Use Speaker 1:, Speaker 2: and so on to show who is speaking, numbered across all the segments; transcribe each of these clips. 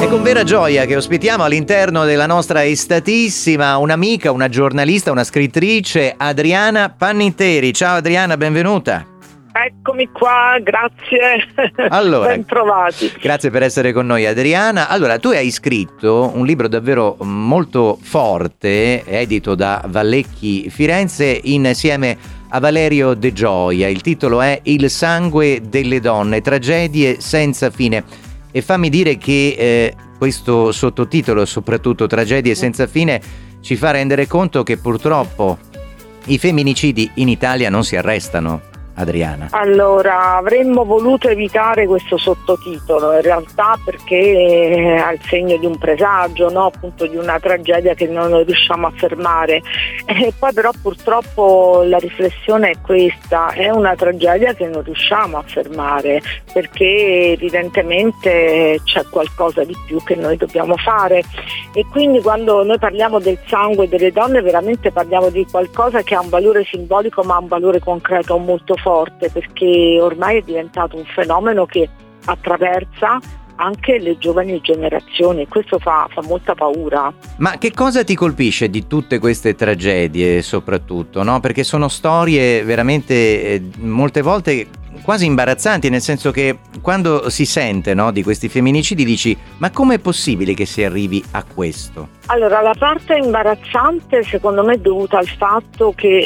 Speaker 1: con vera gioia che ospitiamo all'interno della nostra estatissima un'amica, una giornalista, una scrittrice, Adriana Panninteri. Ciao Adriana, benvenuta.
Speaker 2: Eccomi qua, grazie.
Speaker 1: Allora,
Speaker 2: ben trovati.
Speaker 1: Grazie per essere con noi Adriana. Allora, tu hai scritto un libro davvero molto forte, edito da Vallecchi Firenze insieme a Valerio De Gioia. Il titolo è Il sangue delle donne, tragedie senza fine. E fammi dire che questo sottotitolo, soprattutto Tragedie senza fine, ci fa rendere conto che purtroppo i femminicidi in Italia non si arrestano. Adriana.
Speaker 2: Allora, avremmo voluto evitare questo sottotitolo in realtà perché è il segno di un presagio, no? Appunto di una tragedia che non riusciamo a fermare. E poi però purtroppo la riflessione è questa, è una tragedia che non riusciamo a fermare perché evidentemente c'è qualcosa di più che noi dobbiamo fare e quindi quando noi parliamo del sangue delle donne veramente parliamo di qualcosa che ha un valore simbolico ma ha un valore concreto molto forte perché ormai è diventato un fenomeno che attraversa anche le giovani generazioni e questo fa molta paura.
Speaker 1: Ma che cosa ti colpisce di tutte queste tragedie soprattutto, no? Perché sono storie veramente molte volte quasi imbarazzanti, nel senso che quando si sente, no, di questi femminicidi dici ma com'è possibile che si arrivi a questo?
Speaker 2: Allora la parte imbarazzante secondo me è dovuta al fatto che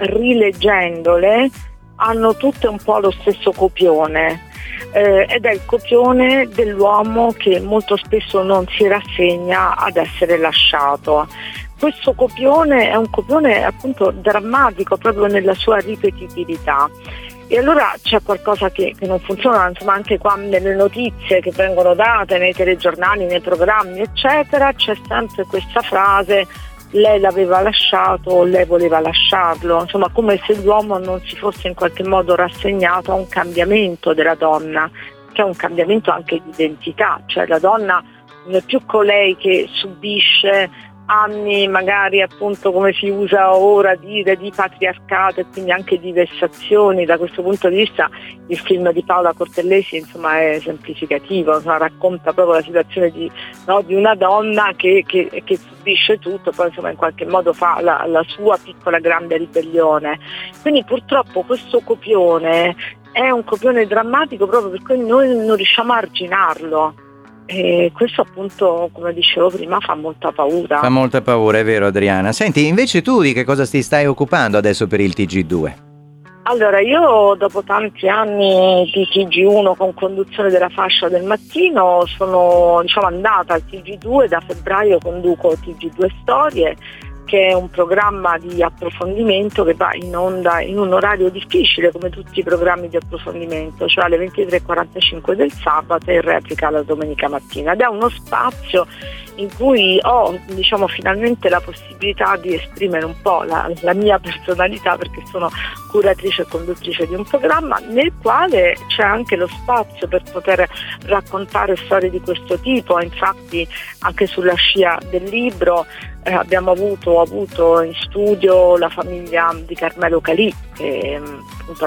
Speaker 2: rileggendole hanno tutte un po' lo stesso copione ed è il copione dell'uomo che molto spesso non si rassegna ad essere lasciato. Questo copione è un copione appunto drammatico proprio nella sua ripetitività. E allora c'è qualcosa che non funziona, insomma anche qua nelle notizie che vengono date, nei telegiornali, nei programmi eccetera, c'è sempre questa frase lei l'aveva lasciato, lei voleva lasciarlo, insomma come se l'uomo non si fosse in qualche modo rassegnato a un cambiamento della donna, che è un cambiamento anche di identità, cioè la donna non è più colei che subisce anni magari appunto come si usa ora dire di patriarcato e quindi anche di vessazioni. Da questo punto di vista il film di Paola Cortellesi insomma è esemplificativo, insomma, racconta proprio la situazione di una donna che subisce tutto, poi insomma in qualche modo fa la sua piccola grande ribellione. Quindi purtroppo questo copione è un copione drammatico proprio per cui noi non riusciamo a arginarlo. E questo appunto, come dicevo prima, fa molta paura.
Speaker 1: Fa molta paura, è vero Adriana. Senti, invece tu di che cosa ti stai occupando adesso per il TG2?
Speaker 2: Allora, io dopo tanti anni di TG1 con conduzione della fascia del mattino sono andata al TG2, da febbraio conduco TG2 Storie, che è un programma di approfondimento che va in onda in un orario difficile come tutti i programmi di approfondimento, cioè alle 23:45 del sabato e in replica la domenica mattina, ed è uno spazio in cui ho finalmente la possibilità di esprimere un po' la mia personalità perché sono curatrice e conduttrice di un programma nel quale c'è anche lo spazio per poter raccontare storie di questo tipo. Infatti anche sulla scia del libro ho avuto in studio la famiglia di Carmelo Calì, che appunto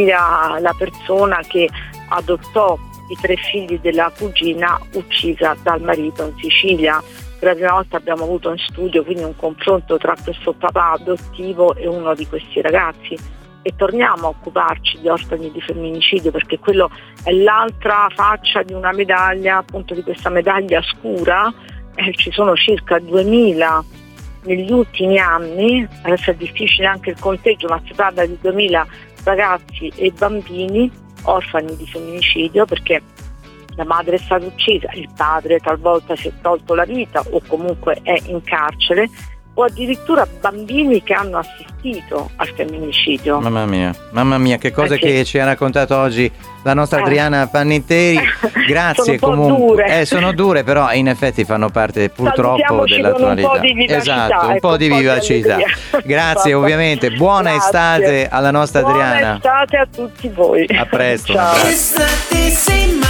Speaker 2: la persona che adottò i 3 figli della cugina uccisa dal marito in Sicilia. Per la prima volta abbiamo avuto in studio quindi un confronto tra questo papà adottivo e uno di questi ragazzi e torniamo a occuparci di orfani di femminicidio perché quello è l'altra faccia di una medaglia, appunto di questa medaglia scura. Ci sono circa 2000 negli ultimi anni, adesso è difficile anche il conteggio, ma si parla di 2000 ragazzi e bambini orfani di femminicidio perché la madre è stata uccisa, il padre talvolta si è tolto la vita o comunque è in carcere, o addirittura bambini che hanno assistito al femminicidio.
Speaker 1: Mamma mia, che cosa che ci ha raccontato oggi la nostra Adriana Panninteri. Grazie.
Speaker 2: Sono
Speaker 1: comunque sono dure, però in effetti fanno parte purtroppo dell'attualità.
Speaker 2: Un po' di vivacità,
Speaker 1: esatto, un po' di vivacità. Grazie ovviamente, buona estate alla nostra Adriana.
Speaker 2: Buona estate a tutti voi.
Speaker 1: A presto.
Speaker 2: Ciao.